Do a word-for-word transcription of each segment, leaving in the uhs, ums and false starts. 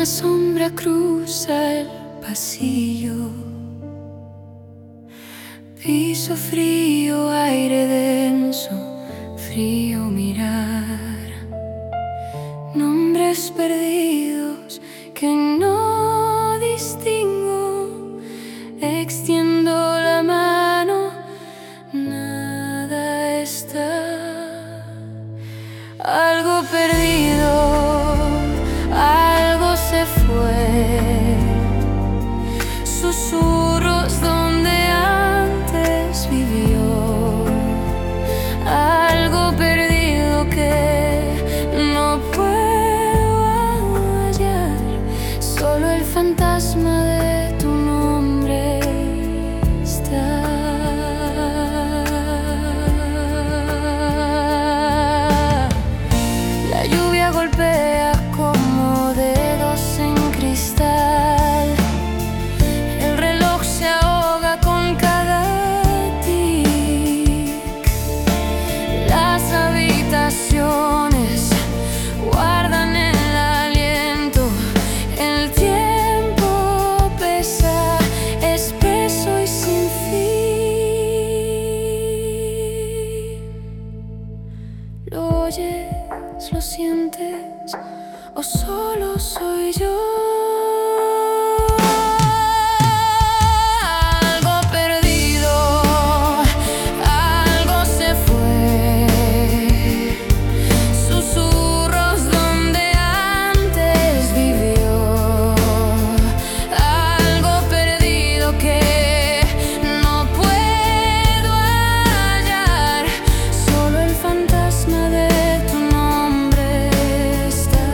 Una sombra cruza el pasillo, piso frío, aire denso, frío mirar, nombres perdidos que no distingo. Extiendo la mano, nada está, algo perdido, algo se fue. Susurros donde antes vivió, algo perdido que no puedo hallar. Solo el fantasma de tu nombre está. La lluvia golpea como dedos en cristal. El reloj se ahoga con cada tic. Las habitaciones guardan el aliento. El tiempo pesa, espeso y sin fin. ¿Lo oyes? ¿Lo sientes? ¿O solo soy yo? Algo perdido, algo se fue. Susurros donde antes vivió, algo perdido que no puedo hallar. Solo el fantasma de tu nombre está.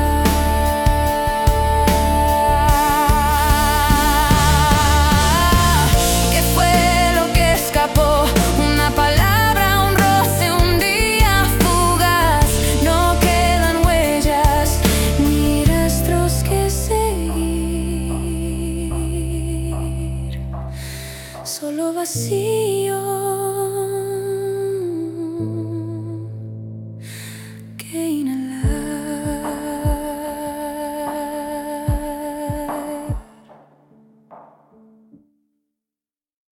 ¿Qué fue lo que escapó? Una palabra, un roce, un día fugaz. No quedan huellas ni rastros que seguir. Solo vacío.